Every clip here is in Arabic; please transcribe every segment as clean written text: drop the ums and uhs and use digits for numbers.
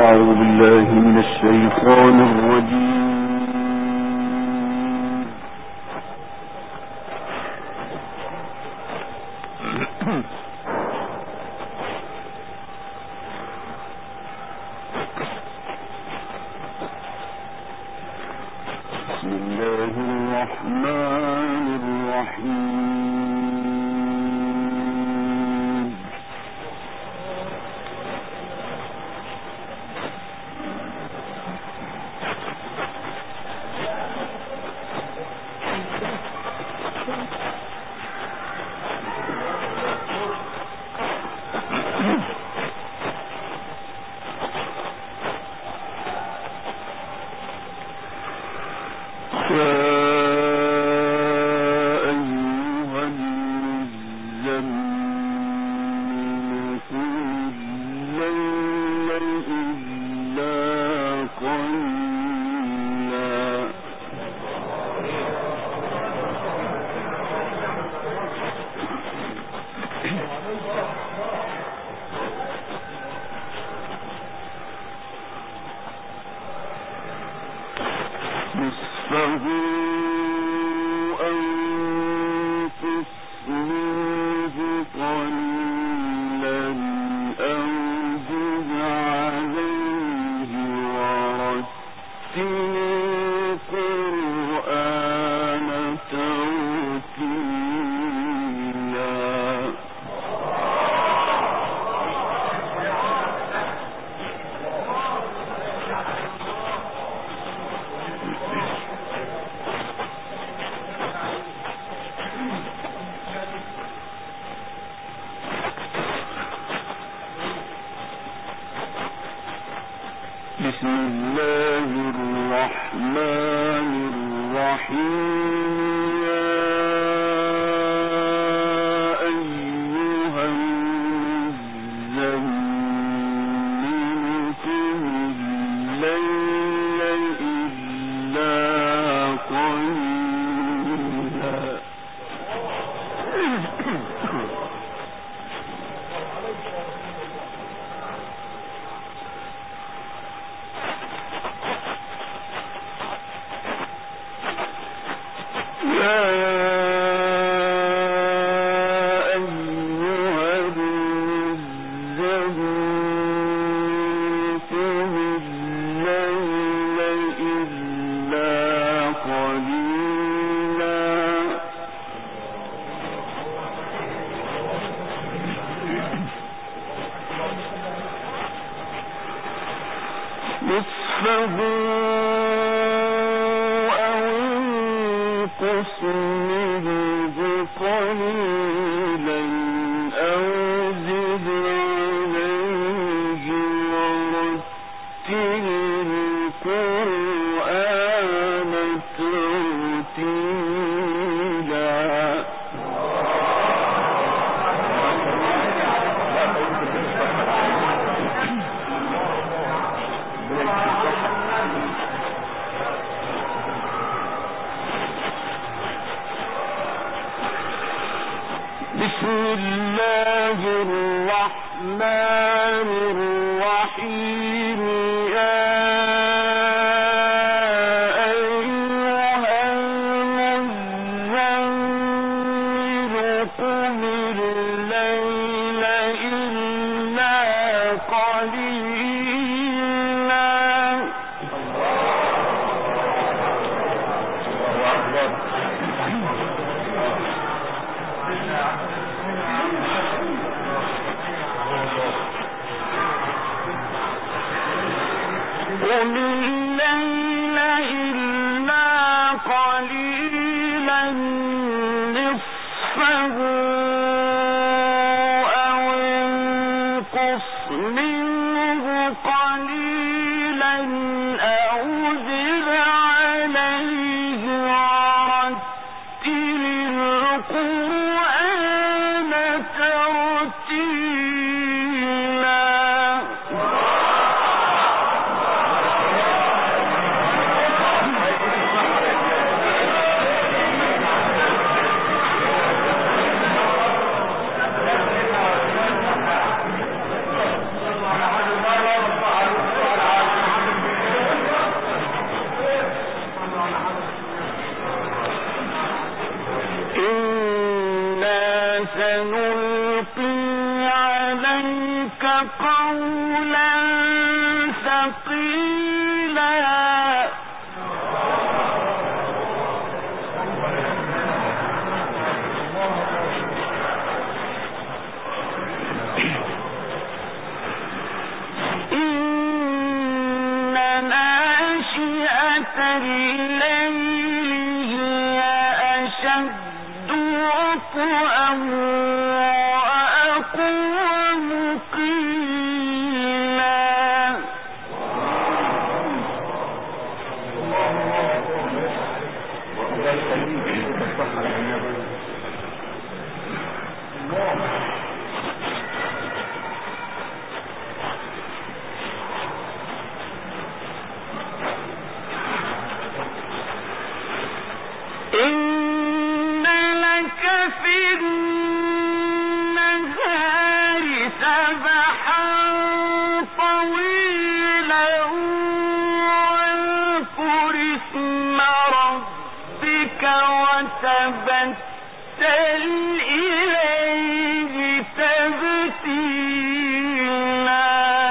أعوذ بالله من الشيطان الرجيم. بسم الله الرحمن الرحيم. نصفه أو انقص منه قليلا أو زد عليه ورتل القرآن ترتيلا. بسم الله الرحمن الرحيم. يا أيها المزمل قم الليل إلا قليلا. نصفه أو انقص منه قليلا أو زد عليه ورتل القرآن ترتيلا. بسم الله الرحمن الرحيم. يا أيها المزمل قم الليل إلا قليلا. قم الليل إلا قليلا نصفه أو انقص منه قليلا أو زد عليه ورتل القرآن ترتيلا. قولا ثقيلا إن ناشئة الليل هي أشد وطئا وأقوم قيلا إن لك في النهار سبحا طويلا واذكر اسم ربك وتبتل إليه تبتيلا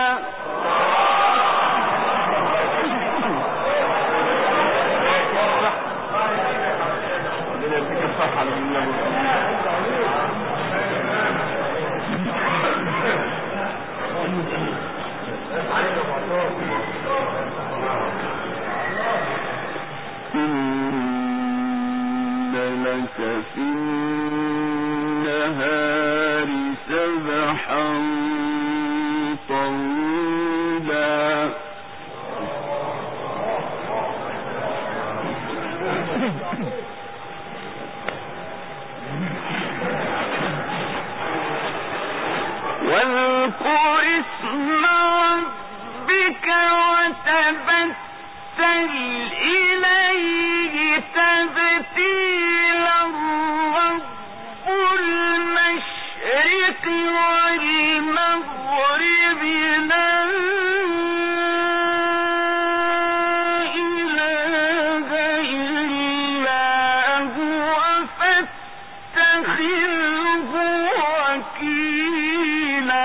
إن لك في النهار سبحا طويلا واذكر اسم ربك وتبتل إليه تبتيلا رب المشرق والمغرب لا إله إلا هو فاتخذه وكيلا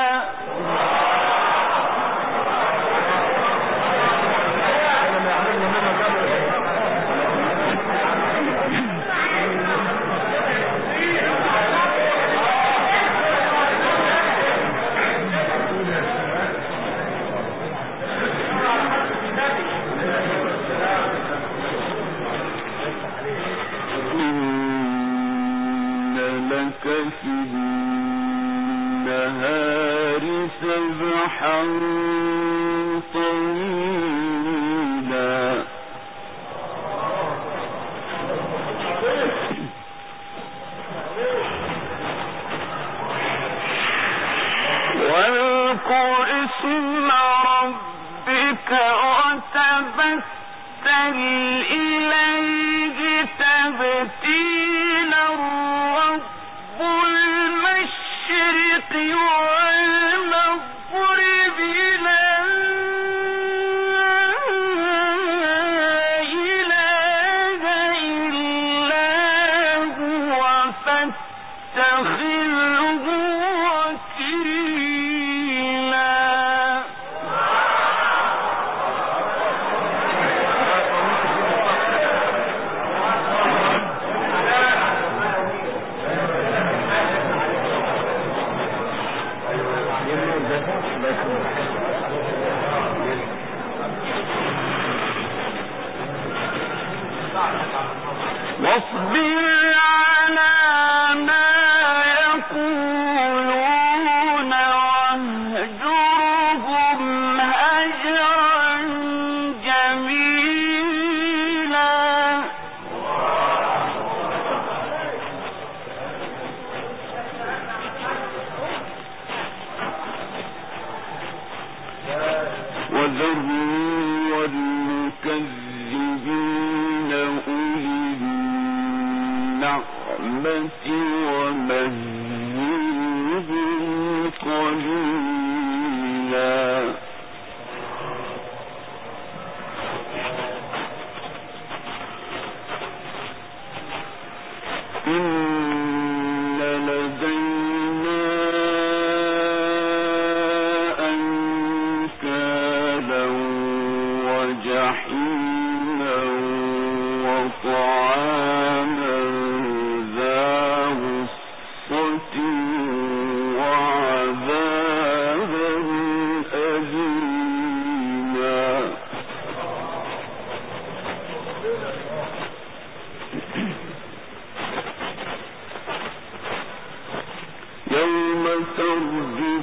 في النهار سبحا طويلا واذكر اسم ربك وتبتل إليه تبتيلا رب المشرق والمغرب لا إله إلا هو فاتخذه وكيلا واصبر على ما يقولون واهجرهم هجرا جميلا وذرني والمكذبين أولي النعمة ومهلهم قليلا إن لدينا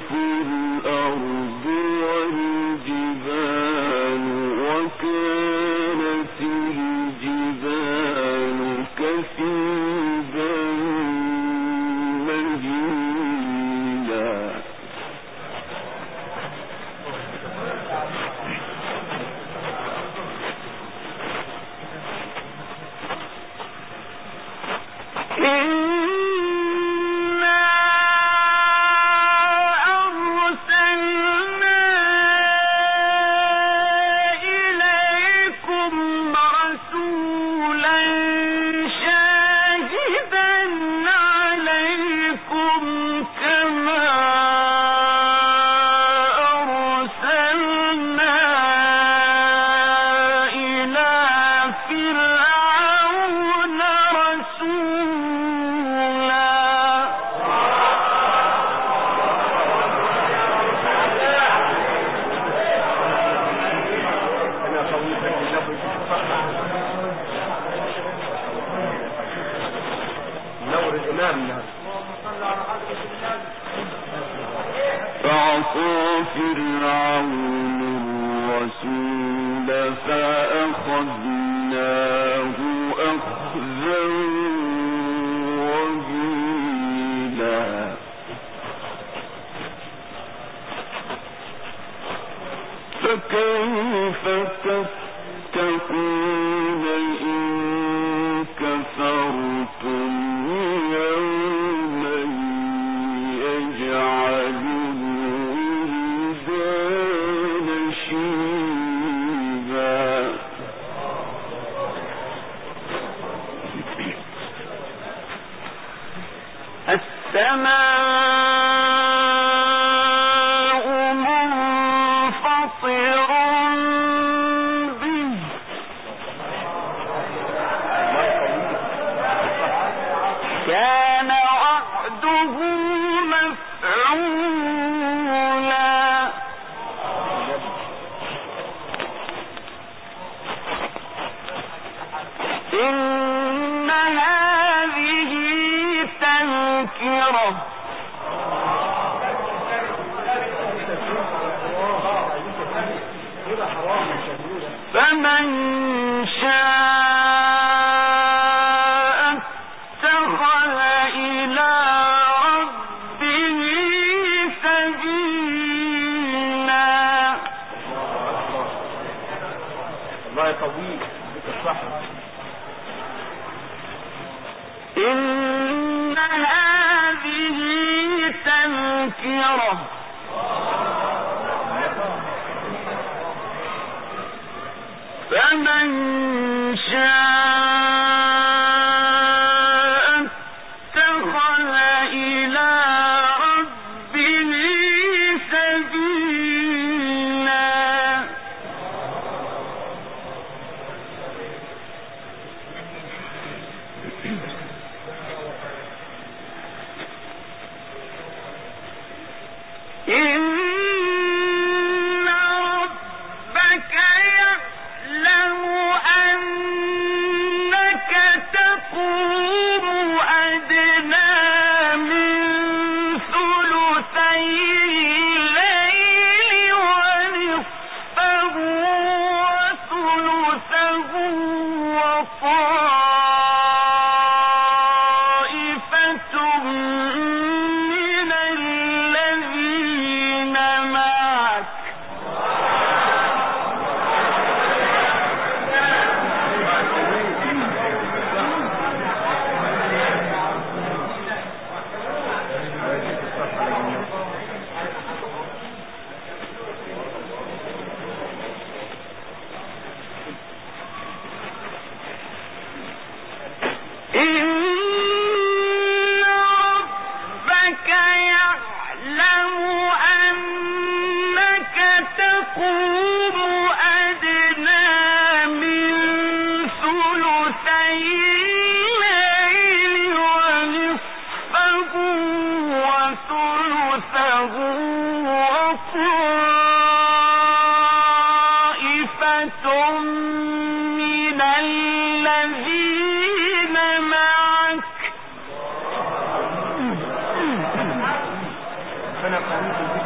ربنا قوي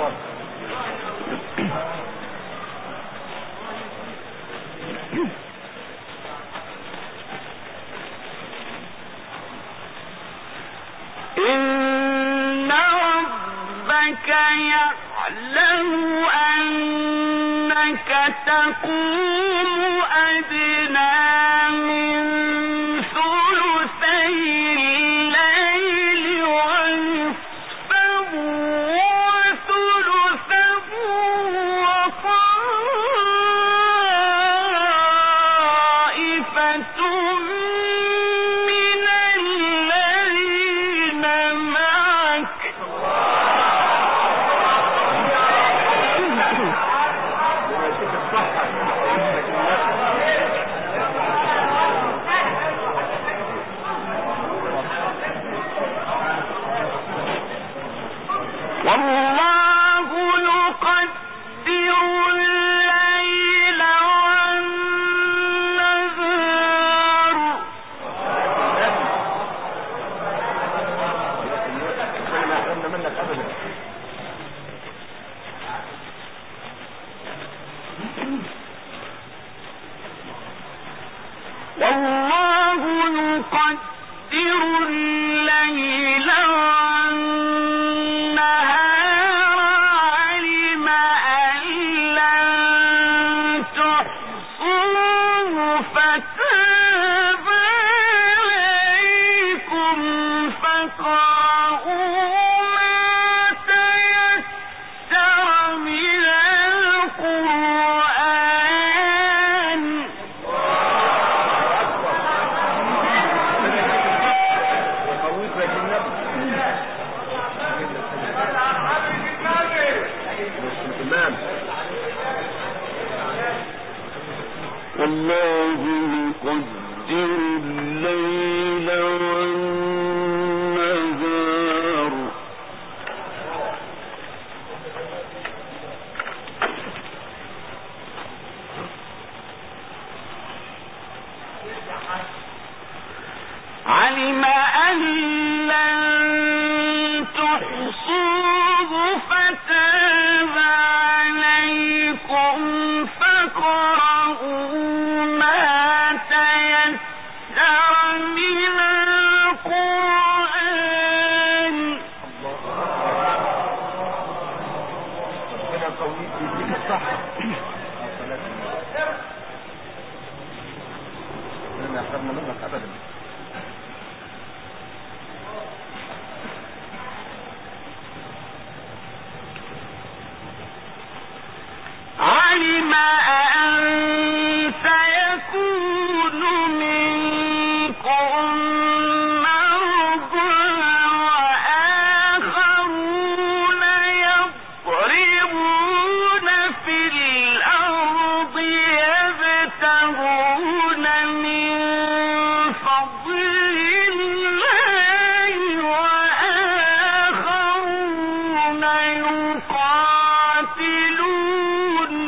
إن ربك يعلم أنك تقوم أدنى من ثلثي الليل ونصفه وثلثه وطائفة من الذين معك والله يقدر الليل والنهار والله يقدر الليل والنهار علم أن لن تحصوه فتاب عليكم فاقرؤوا ما تيسر من القرآن والله يقدر الليل والنهار علم أن لن تحصوه فتاب عليكم فاقرؤوا ما تيسر من القرآن علم أن سيكون منكم مرضى وآخرون يضربون في الأرض يبتغون من فضل الله وآخرون يقاتلون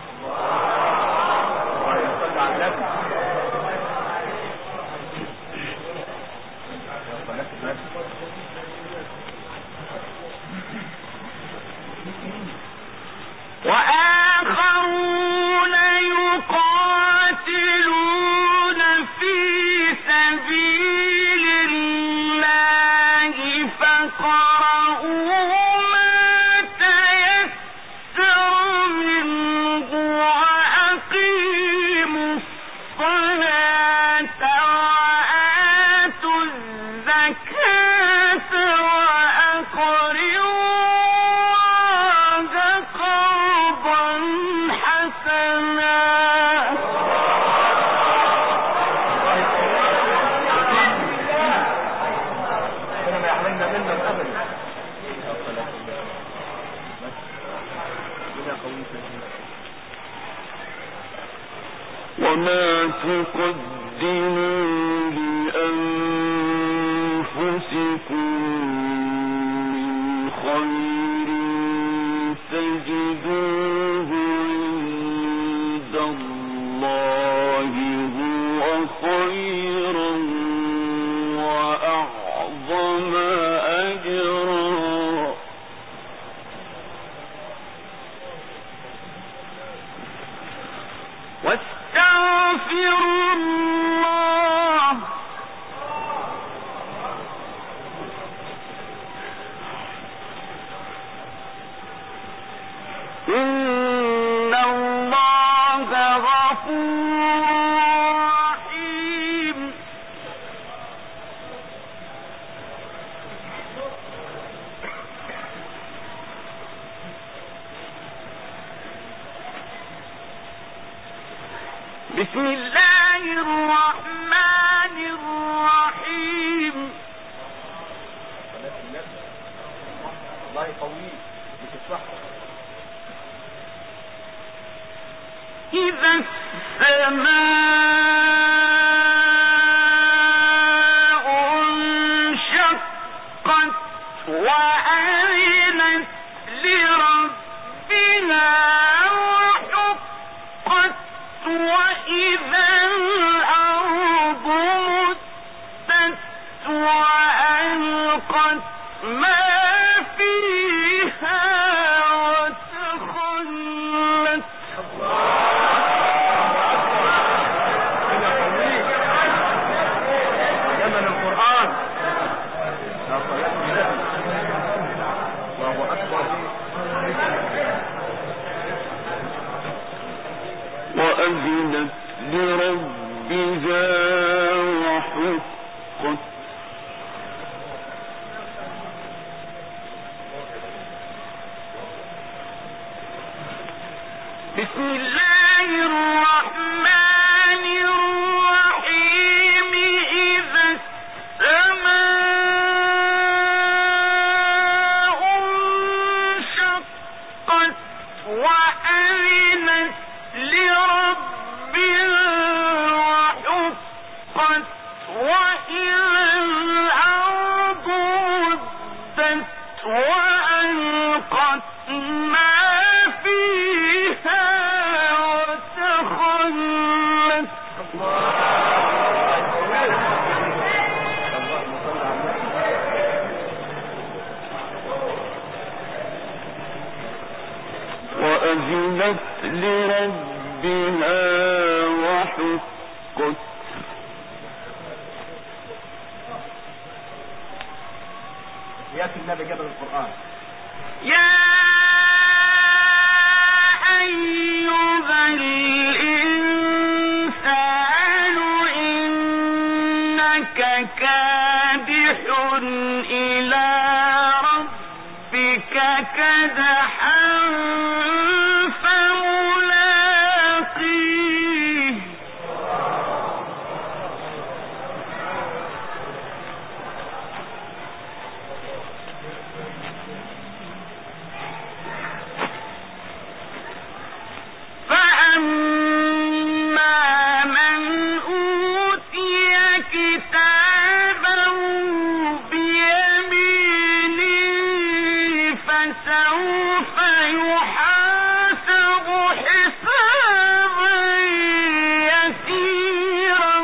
وآخرون يقاتلون في سبيل الله فاقرؤوا ما تيسر منه وأقيموا الصلاة وآتوا الزكاة وأقرضوا الله قرضا حسنا وما تقدموا لأنفسكم من خير تجدوه عند الله هو خيرا وأعظم أجرا إن الله غفور رحيم. بسم الله الرحمن الرحيم. الله يقويك بتصحى. إذا السماء انشقت وأذنت لربها وحقت وإذا الأرض مدت وألقت ما فيها وتخلت. زمن القرآن. الله أكبر. وأذنت لربها وحقت. بسم الله الرحمن الرحيم. إذا السماء انشقت وأذنت لربها وحقت وإذا الأرض مدت وألقت ما فيها وتخلت. وأذنت لربها وحقت. يا النبي جبل القرآن. يا أيها الإنسان إنك كادح إلى ربك كدحا فملاقيه. فأما من أوتي كتابه بيمينه فسوف يحاسب حسابا يسيرا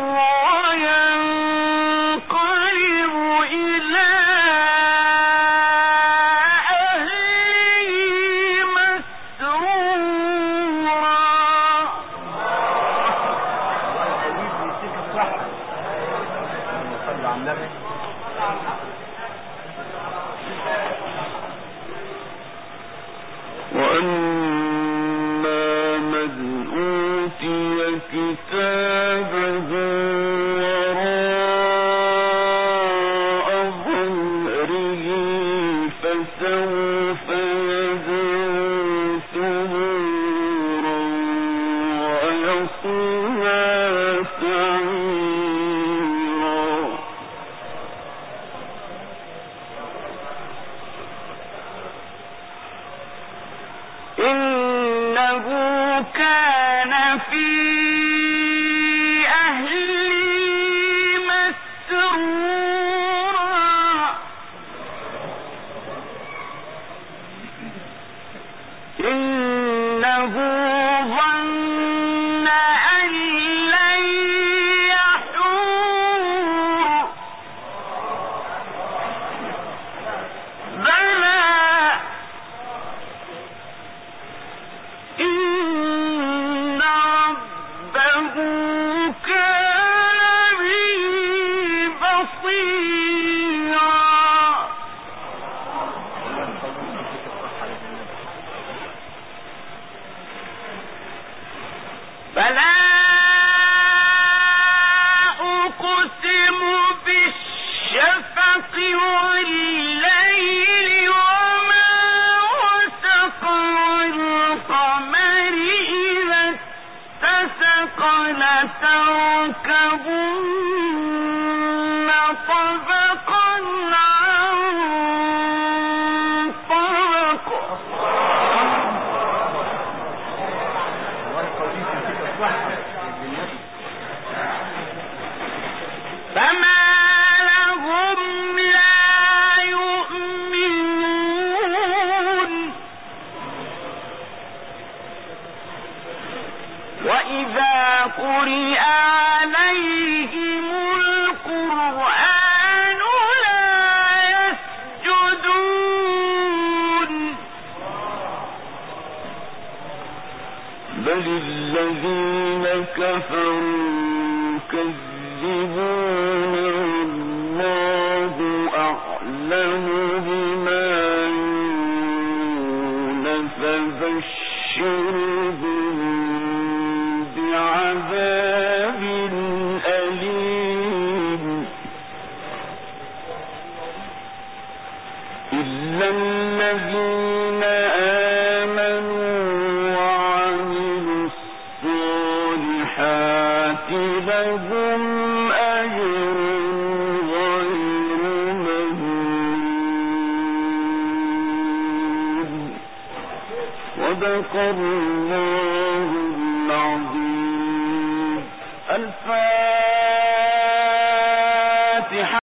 وينقلب إلى أهله مسرورا. الله يقويك ويديك الصحة. اللهم صل على النبي. وأما من أوتي كتابه وراء ظهره فسوف يدعو ثبورا ويصلى سعيرا. إنه كان في أهله مسرورا. إنه ظن أن لن يحور. بلى إن أعلم بما يوعون فبشرهم بعذاب أليم إلا الذين آمنوا وعملوا الصالحات لهم أجر غير ممنون. صدق الله